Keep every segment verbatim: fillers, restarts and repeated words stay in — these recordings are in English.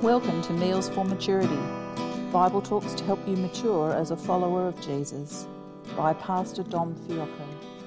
Welcome to Meals for Maturity, Bible talks to help you mature as a follower of Jesus, by Pastor Dom Fiocco.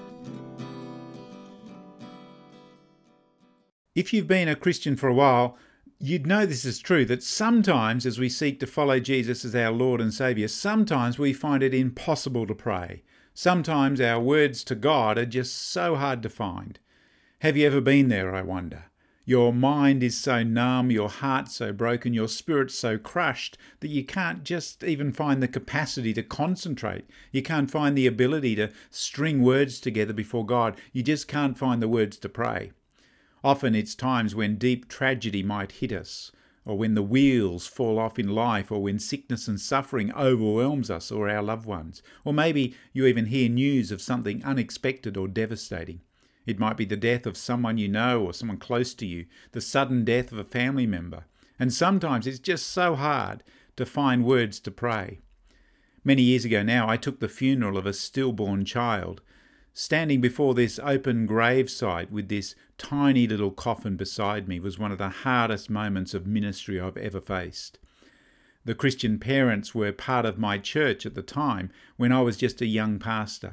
If you've been a Christian for a while, you'd know this is true, that sometimes as we seek to follow Jesus as our Lord and Saviour, sometimes we find it impossible to pray. Sometimes our words to God are just so hard to find. Have you ever been there, I wonder? Your mind is so numb, your heart so broken, your spirit so crushed that you can't just even find the capacity to concentrate. You can't find the ability to string words together before God. You just can't find the words to pray. Often it's times when deep tragedy might hit us, or when the wheels fall off in life, or when sickness and suffering overwhelms us or our loved ones. Or maybe you even hear news of something unexpected or devastating. It might be the death of someone you know or someone close to you, the sudden death of a family member. And sometimes it's just so hard to find words to pray. Many years ago now, I took the funeral of a stillborn child. Standing before this open gravesite with this tiny little coffin beside me was one of the hardest moments of ministry I've ever faced. The Christian parents were part of my church at the time when I was just a young pastor.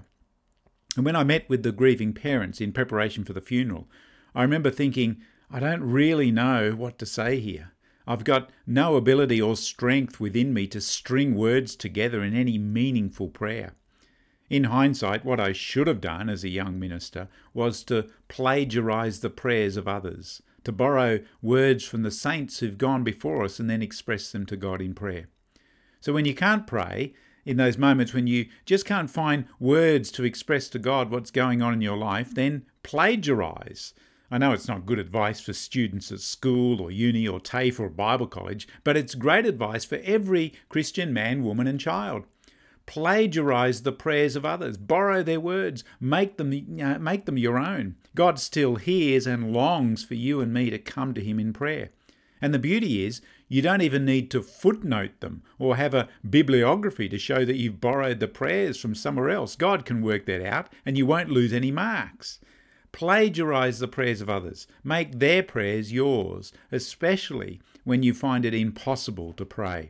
And when I met with the grieving parents in preparation for the funeral, I remember thinking, I don't really know what to say here. I've got no ability or strength within me to string words together in any meaningful prayer. In hindsight, what I should have done as a young minister was to plagiarize the prayers of others, to borrow words from the saints who've gone before us and then express them to God in prayer. So when you can't pray, in those moments when you just can't find words to express to God what's going on in your life, then plagiarize. I know it's not good advice for students at school or uni or TAFE or Bible college, but it's great advice for every Christian man, woman and child. Plagiarize the prayers of others, borrow their words, make them, you know, make them your own. God still hears and longs for you and me to come to him in prayer. And the beauty is, you don't even need to footnote them or have a bibliography to show that you've borrowed the prayers from somewhere else. God can work that out and you won't lose any marks. Plagiarize the prayers of others. Make their prayers yours, especially when you find it impossible to pray.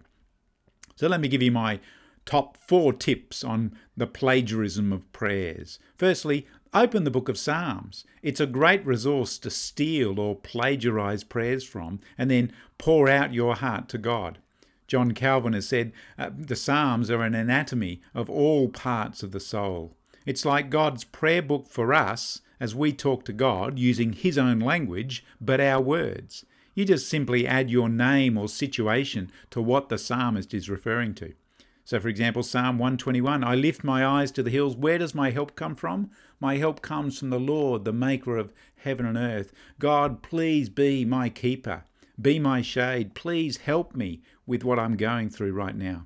So let me give you my top four tips on the plagiarism of prayers. Firstly, open the book of Psalms. It's a great resource to steal or plagiarize prayers from and then pour out your heart to God. John Calvin has said uh, the Psalms are an anatomy of all parts of the soul. It's like God's prayer book for us as we talk to God using his own language, but our words. You just simply add your name or situation to what the psalmist is referring to. So, for example, Psalm one twenty-one, I lift my eyes to the hills. Where does my help come from? My help comes from the Lord, the maker of heaven and earth. God, please be my keeper. Be my shade. Please help me with what I'm going through right now.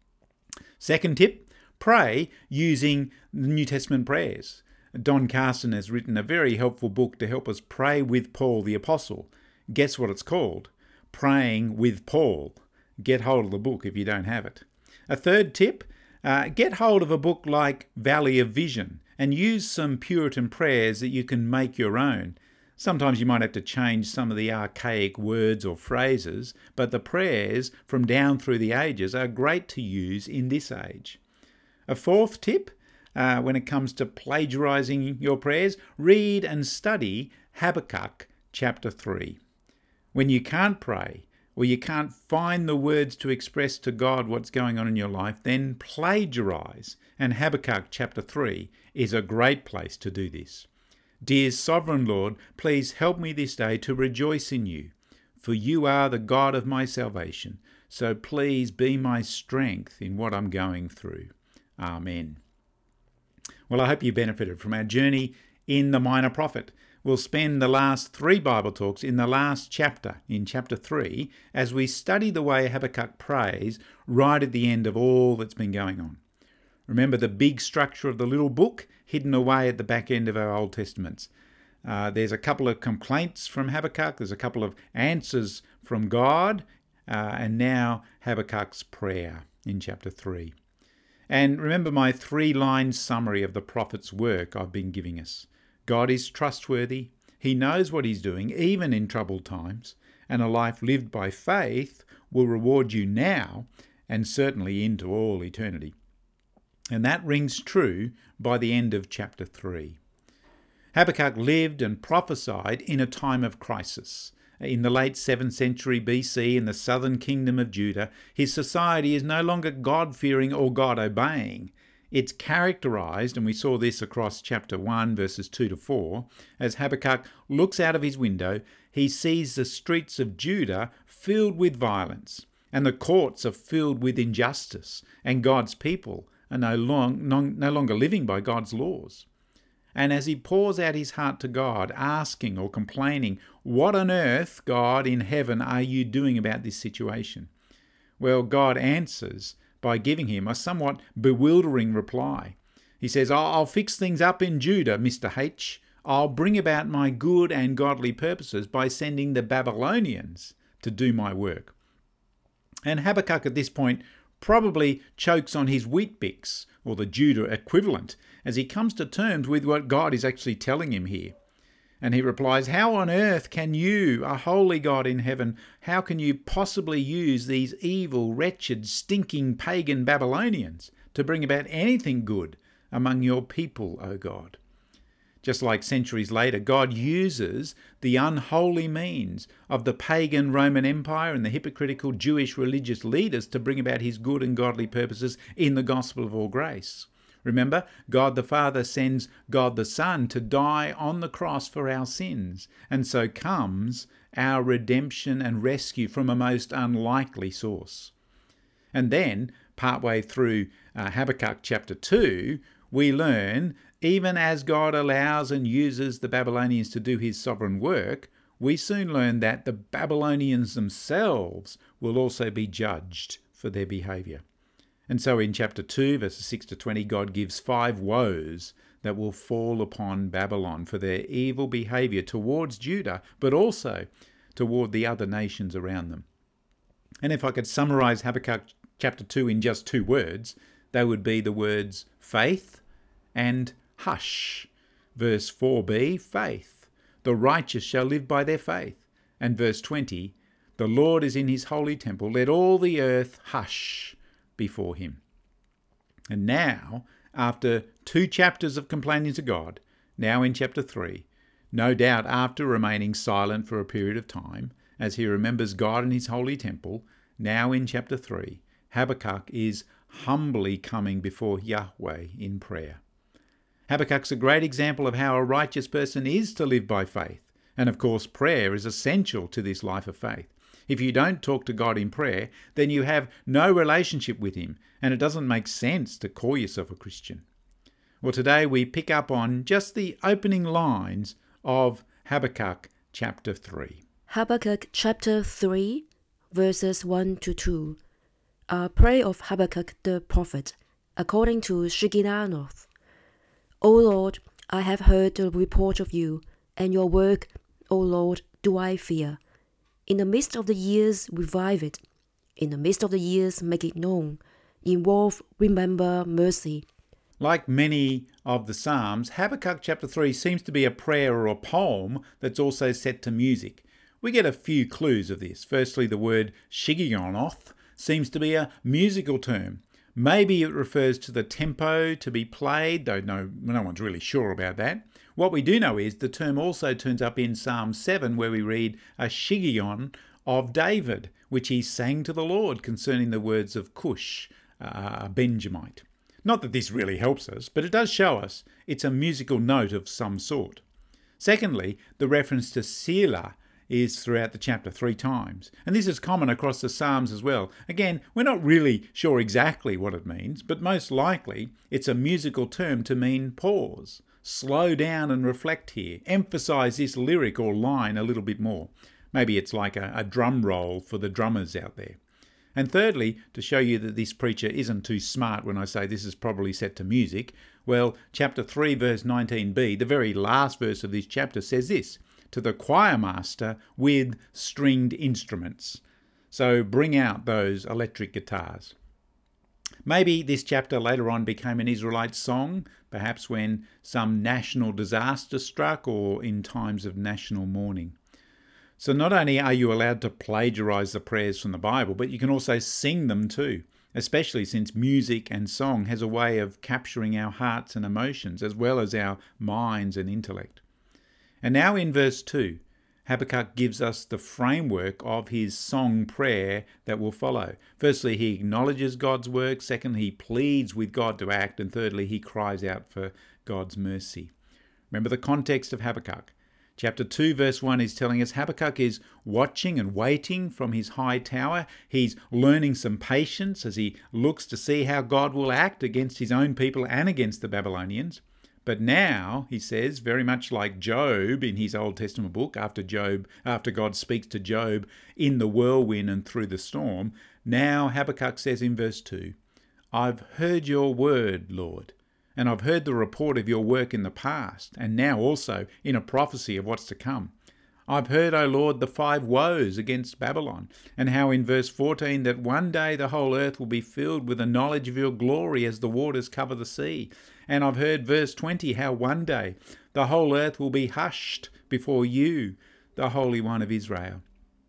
Second tip, pray using the New Testament prayers. Don Carson has written a very helpful book to help us pray with Paul the Apostle. Guess what it's called? Praying with Paul. Get hold of the book if you don't have it. A third tip, uh, get hold of a book like Valley of Vision and use some Puritan prayers that you can make your own. Sometimes you might have to change some of the archaic words or phrases, but the prayers from down through the ages are great to use in this age. A fourth tip, uh, when it comes to plagiarizing your prayers, read and study Habakkuk chapter three. When you can't pray, or you can't find the words to express to God what's going on in your life, then plagiarize. And Habakkuk chapter three is a great place to do this. Dear Sovereign Lord, please help me this day to rejoice in you, for you are the God of my salvation. So please be my strength in what I'm going through. Amen. Well, I hope you benefited from our journey in the Minor Prophet. We'll spend the last three Bible talks in the last chapter, in chapter three, as we study the way Habakkuk prays right at the end of all that's been going on. Remember the big structure of the little book hidden away at the back end of our Old Testaments. Uh, there's a couple of complaints from Habakkuk, there's a couple of answers from God, uh, and now Habakkuk's prayer in chapter three. And remember my three-line summary of the prophet's work I've been giving us. God is trustworthy. He knows what he's doing, even in troubled times. and a life lived by faith will reward you now and certainly into all eternity. And that rings true by the end of chapter three. Habakkuk lived and prophesied in a time of crisis. In the late seventh century B C, in the southern kingdom of Judah, his society is no longer God-fearing or God-obeying. It's characterised, and we saw this across chapter one, verses two to four, as Habakkuk looks out of his window, he sees the streets of Judah filled with violence, and the courts are filled with injustice, and God's people are no, long, no, no longer living by God's laws. And as he pours out his heart to God, asking or complaining, "What on earth, God in heaven, are you doing about this situation?" Well, God answers by giving him a somewhat bewildering reply. He says, I'll fix things up in Judah, Mister H. I'll bring about my good and godly purposes by sending the Babylonians to do my work. And Habakkuk at this point probably chokes on his Weet-Bix, or the Judah equivalent, as he comes to terms with what God is actually telling him here. And he replies, "How on earth can you, a holy God in heaven, how can you possibly use these evil, wretched, stinking pagan Babylonians to bring about anything good among your people, O God?" Just like centuries later, God uses the unholy means of the pagan Roman Empire and the hypocritical Jewish religious leaders to bring about his good and godly purposes in the gospel of all grace. Remember, God the Father sends God the Son to die on the cross for our sins, and so comes our redemption and rescue from a most unlikely source. And then, partway through uh, Habakkuk chapter two, we learn, even as God allows and uses the Babylonians to do his sovereign work, we soon learn that the Babylonians themselves will also be judged for their behaviour. And so in chapter two, verses six to twenty, God gives five woes that will fall upon Babylon for their evil behaviour towards Judah, but also toward the other nations around them. And if I could summarise Habakkuk chapter two in just two words, they would be the words faith and hush. Verse four b, faith. The righteous shall live by their faith. And verse twenty, the Lord is in his holy temple. Let all the earth hush before him. And now, after two chapters of complaining to God, now in chapter three, no doubt after remaining silent for a period of time, as he remembers God in his holy temple, now in chapter three, Habakkuk is humbly coming before Yahweh in prayer. Habakkuk's a great example of how a righteous person is to live by faith. And of course, prayer is essential to this life of faith. If you don't talk to God in prayer, then you have no relationship with him, and it doesn't make sense to call yourself a Christian. Well, today we pick up on just the opening lines of Habakkuk chapter three. Habakkuk chapter three, verses one to two. A prayer of Habakkuk the prophet, according to Shigionoth. O Lord, I have heard the report of you, and your work, O Lord, do I fear. In the midst of the years, revive it. In the midst of the years, make it known. In wrath, remember mercy. Like many of the Psalms, Habakkuk chapter three seems to be a prayer or a poem that's also set to music. We get a few clues of this. Firstly, the word Shigionoth seems to be a musical term. Maybe it refers to the tempo to be played, though no, no one's really sure about that. What we do know is the term also turns up in Psalm seven, where we read a Shiggaion of David, which he sang to the Lord concerning the words of Cush, a Benjamite. Not that this really helps us, but it does show us it's a musical note of some sort. Secondly, the reference to Selah is throughout the chapter three times. And this is common across the Psalms as well. Again, we're not really sure exactly what it means, but most likely it's a musical term to mean pause. Slow down and reflect here. Emphasise this lyric or line a little bit more. Maybe it's like a, a drum roll for the drummers out there. And thirdly, to show you that this preacher isn't too smart when I say this is probably set to music, well, chapter three, verse nineteen b, the very last verse of this chapter says this, to the choir master with stringed instruments. So bring out those electric guitars. Maybe this chapter later on became an Israelite song, perhaps when some national disaster struck or in times of national mourning. So not only are you allowed to plagiarize the prayers from the Bible, but you can also sing them too, especially since music and song has a way of capturing our hearts and emotions as well as our minds and intellect. And now in verse two, Habakkuk gives us the framework of his song prayer that will follow. Firstly, he acknowledges God's work. Secondly, he pleads with God to act. And thirdly, he cries out for God's mercy. Remember the context of Habakkuk. Chapter two, verse one is telling us Habakkuk is watching and waiting from his high tower. He's learning some patience as he looks to see how God will act against his own people and against the Babylonians. But now, he says, very much like Job in his Old Testament book, after Job, after God speaks to Job in the whirlwind and through the storm, now Habakkuk says in verse two, I've heard your word, Lord, and I've heard the report of your work in the past, and now also in a prophecy of what's to come. I've heard, O Lord, the five woes against Babylon, and how in verse fourteen that one day the whole earth will be filled with the knowledge of your glory as the waters cover the sea. And I've heard verse twenty how one day the whole earth will be hushed before you, the Holy One of Israel.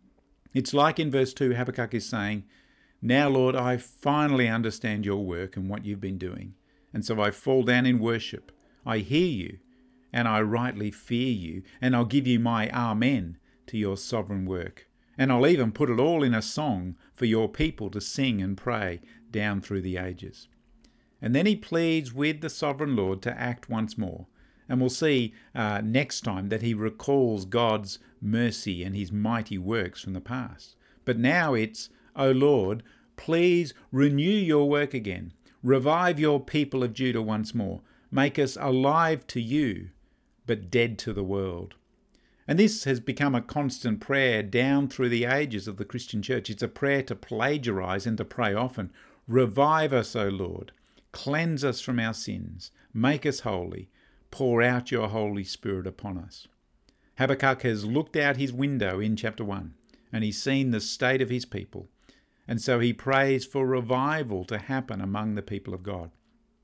It's like in verse two, Habakkuk is saying, now, Lord, I finally understand your work and what you've been doing. And so I fall down in worship. I hear you, and I rightly fear you, and I'll give you my amen to your sovereign work. And I'll even put it all in a song for your people to sing and pray down through the ages. And then he pleads with the sovereign Lord to act once more. And we'll see uh, next time that he recalls God's mercy and his mighty works from the past. But now it's, O Lord, please renew your work again. Revive your people of Judah once more. Make us alive to you, but dead to the world. And this has become a constant prayer down through the ages of the Christian church. It's a prayer to plagiarize and to pray often. Revive us, O Lord. Cleanse us from our sins. Make us holy. Pour out your Holy Spirit upon us. Habakkuk has looked out his window in chapter one, and he's seen the state of his people. And so he prays for revival to happen among the people of God.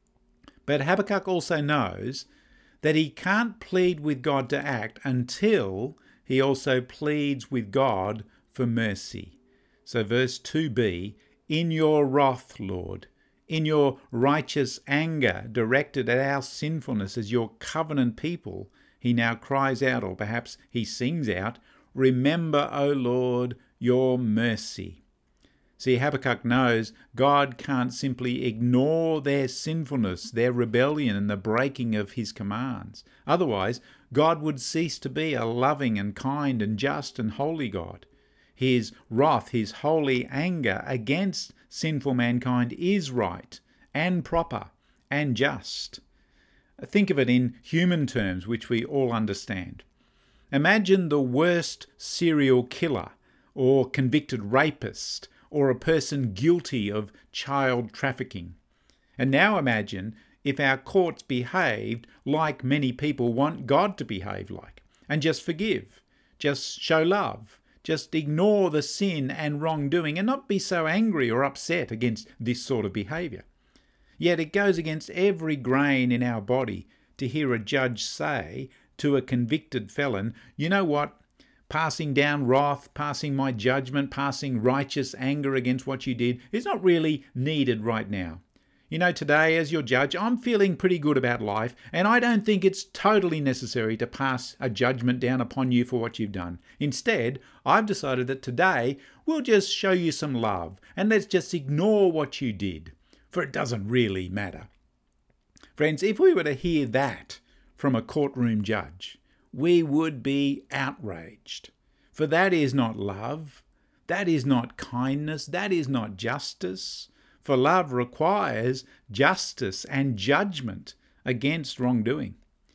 But Habakkuk also knows that he can't plead with God to act until he also pleads with God for mercy. So verse two b, in your wrath, Lord, in your righteous anger directed at our sinfulness as your covenant people, he now cries out, or perhaps he sings out, remember, O Lord, your mercy. See, Habakkuk knows God can't simply ignore their sinfulness, their rebellion, and the breaking of his commands. Otherwise, God would cease to be a loving and kind and just and holy God. His wrath, his holy anger against sinful mankind is right and proper and just. Think of it in human terms, which we all understand. Imagine the worst serial killer or convicted rapist or a person guilty of child trafficking. And now imagine if our courts behaved like many people want God to behave like, and just forgive, just show love, just ignore the sin and wrongdoing and not be so angry or upset against this sort of behaviour. Yet it goes against every grain in our body to hear a judge say to a convicted felon, you know what? Passing down wrath, passing my judgment, passing righteous anger against what you did is not really needed right now. You know, today as your judge, I'm feeling pretty good about life, and I don't think it's totally necessary to pass a judgment down upon you for what you've done. Instead, I've decided that today we'll just show you some love, and let's just ignore what you did, for it doesn't really matter. Friends, if we were to hear that from a courtroom judge, we would be outraged. For that is not love, that is not kindness, that is not justice. For love requires justice and judgment against wrongdoing.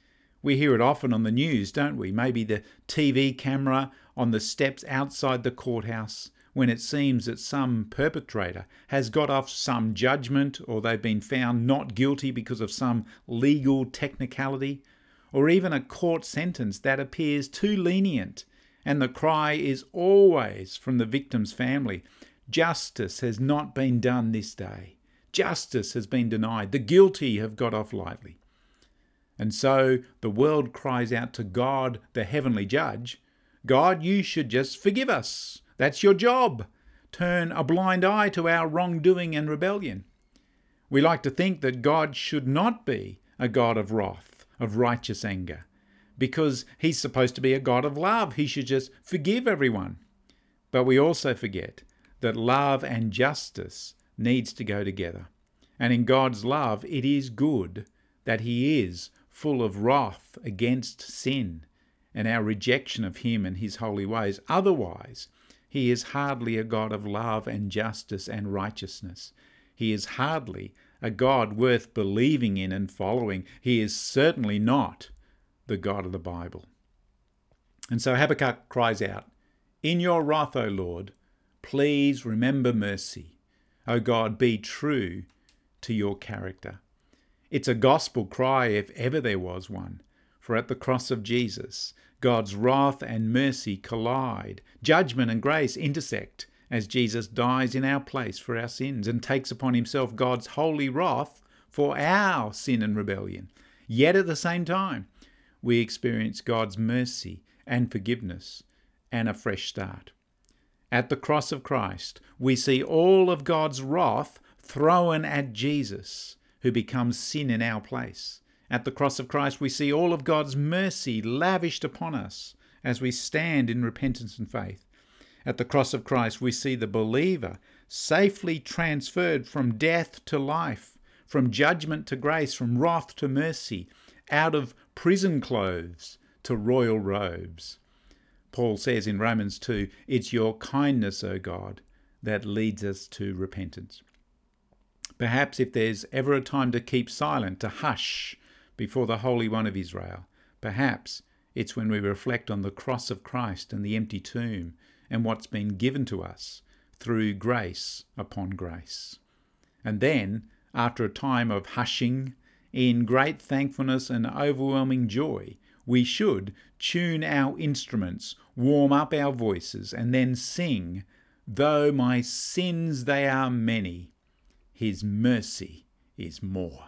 We hear it often on the news, don't we? Maybe the T V camera on the steps outside the courthouse when it seems that some perpetrator has got off some judgment or they've been found not guilty because of some legal technicality, or even a court sentence that appears too lenient, and the cry is always from the victim's family, justice has not been done this day. Justice has been denied. The guilty have got off lightly. And so the world cries out to God, the heavenly judge, God, you should just forgive us. That's your job. Turn a blind eye to our wrongdoing and rebellion. We like to think that God should not be a God of wrath, of righteous anger, because he's supposed to be a God of love. He should just forgive everyone. But we also forget that love and justice needs to go together. And in God's love, it is good that he is full of wrath against sin and our rejection of him and his holy ways. Otherwise, he is hardly a God of love and justice and righteousness. He is hardly a God worth believing in and following. He is certainly not the God of the Bible. And so Habakkuk cries out, "In your wrath, O Lord, please remember mercy. O God, be true to your character." It's a gospel cry if ever there was one. For at the cross of Jesus, God's wrath and mercy collide. Judgment and grace intersect as Jesus dies in our place for our sins and takes upon himself God's holy wrath for our sin and rebellion. Yet at the same time, we experience God's mercy and forgiveness and a fresh start. At the cross of Christ, we see all of God's wrath thrown at Jesus, who becomes sin in our place. At the cross of Christ, we see all of God's mercy lavished upon us as we stand in repentance and faith. At the cross of Christ, we see the believer safely transferred from death to life, from judgment to grace, from wrath to mercy, out of prison clothes to royal robes. Paul says in Romans two, "It's your kindness, O God, that leads us to repentance." Perhaps if there's ever a time to keep silent, to hush before the Holy One of Israel, perhaps it's when we reflect on the cross of Christ and the empty tomb and what's been given to us through grace upon grace. And then, after a time of hushing, in great thankfulness and overwhelming joy, we should tune our instruments, warm up our voices, and then sing, "Though my sins they are many, his mercy is more."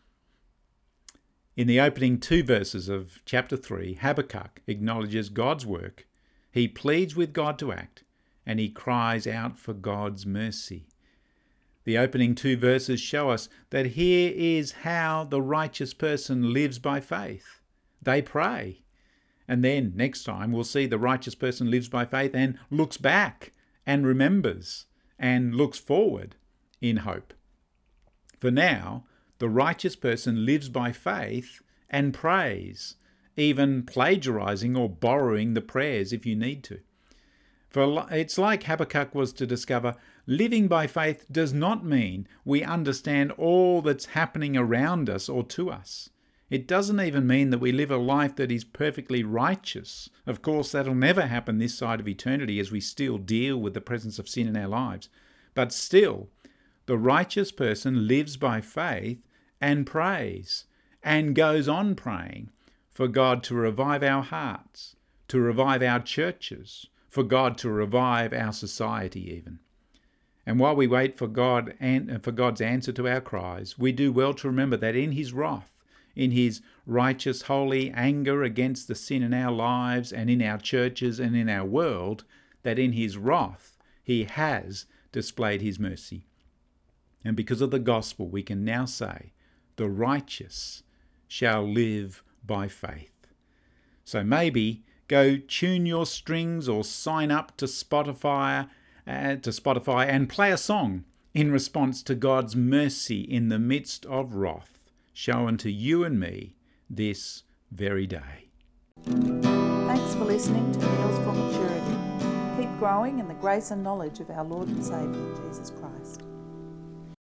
In the opening two verses of chapter three, Habakkuk acknowledges God's work, he pleads with God to act, and he cries out for God's mercy. The opening two verses show us that here is how the righteous person lives by faith. They pray. And then next time we'll see the righteous person lives by faith and looks back and remembers and looks forward in hope. For now, the righteous person lives by faith and prays, even plagiarizing or borrowing the prayers if you need to. For it's like Habakkuk was to discover, living by faith does not mean we understand all that's happening around us or to us. It doesn't even mean that we live a life that is perfectly righteous. Of course, that'll never happen this side of eternity as we still deal with the presence of sin in our lives. But still, the righteous person lives by faith and prays and goes on praying for God to revive our hearts, to revive our churches, for God to revive our society even. And while we wait for God and for God's answer to our cries, we do well to remember that in his wrath, in his righteous, holy anger against the sin in our lives and in our churches and in our world, that in his wrath he has displayed his mercy. And because of the gospel, we can now say, the righteous shall live by faith. So maybe go tune your strings or sign up to Spotify, uh, to Spotify and play a song in response to God's mercy in the midst of wrath, shown to you and me this very day. Thanks for listening to Meals for Maturity. Keep growing in the grace and knowledge of our Lord and Saviour, Jesus Christ.